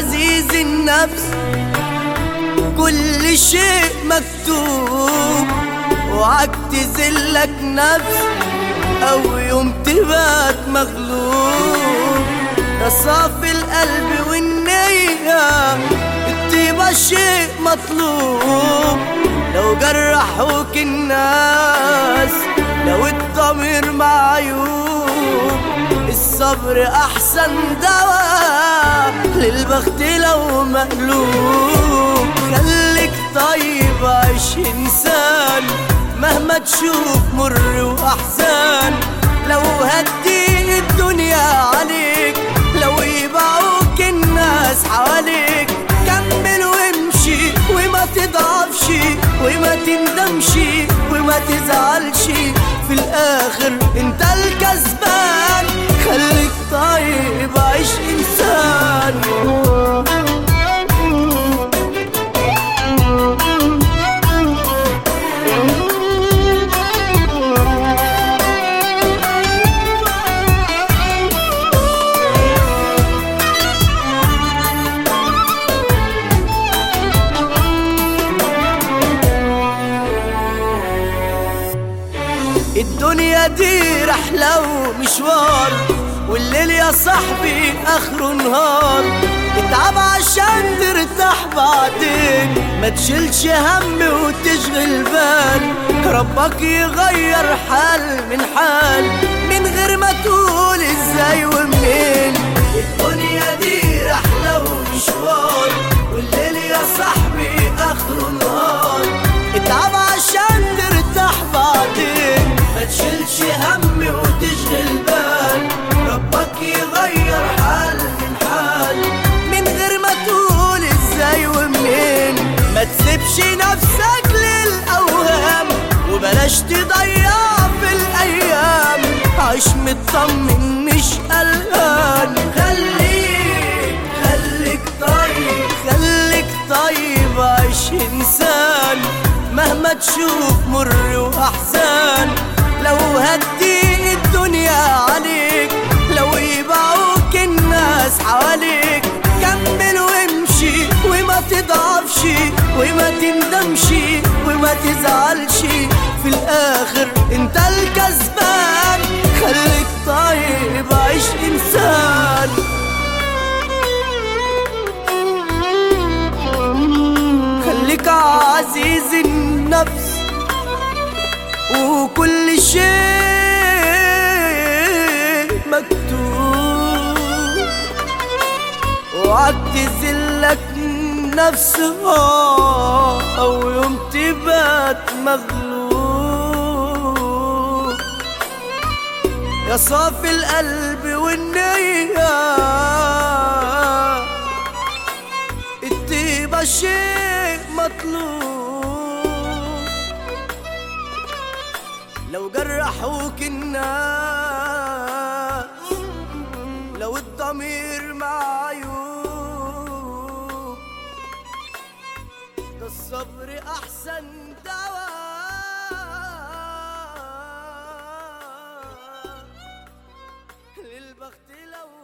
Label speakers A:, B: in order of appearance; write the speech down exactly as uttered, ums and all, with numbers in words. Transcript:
A: عزيز النفس كل شيء مكتوب، اوعك تذلك نفس او يوم تبات مغلوب. يا صافي القلب والنية الطيبة شيء مطلوب، لو جرحوك الناس لو الضمير معيوب. الصبر احسن دواء للبخت لو مقلوب. خليك طيب عيش انسان مهما تشوف مر واحزان. لو هدي الدنيا عليك لو يباعوك الناس حواليك، كمل وامشي وما تضعفش وما تندمش وما تزعلش، في الاخر انت الكسبان. خليك طيب عيش انسان. الدنيا دي رحلة ومشوار، والليل يا صاحبي اخره نهار. اتعب عشان ترتاح بعدين، ما تشيلش هم وتشغل بال. ربك يغير حال من حال من غير ما تقول ازاي ومنين. الدنيا دي رحلة ومشوار، والليل يا صاحبي اخره نهار. اتعب عشان ترتاح بعدين، ما تشيلش هم وتشغل بال. ربك يغير حال من حال من غير ما تقول ازاي ومنين. ما تسيبش نفسك للأوهام وبلاش تضيع في الأيام. عيش مطمن مش قلقان. خليك خليك طيب خليك طيب عيش إنسان مهما تشوف مر وأحزان. لو هدي الدنيا عليك لو يباعوك الناس حواليك، كمل وامشي وما تضعفش وما تندمش وما تزعلش، في الآخر انت الكسبان. خليك طيب عيش إنسان. خليك عزيز النفس وكل شيء مكتوب، اوعك تذلك نفسها او يوم تبات مغلوب. يا صافي القلب والنية الطيبة شيء مطلوب، لو جرحوك الناس لو الضمير معيوب. ده الصبر احسن دواء للبخت لو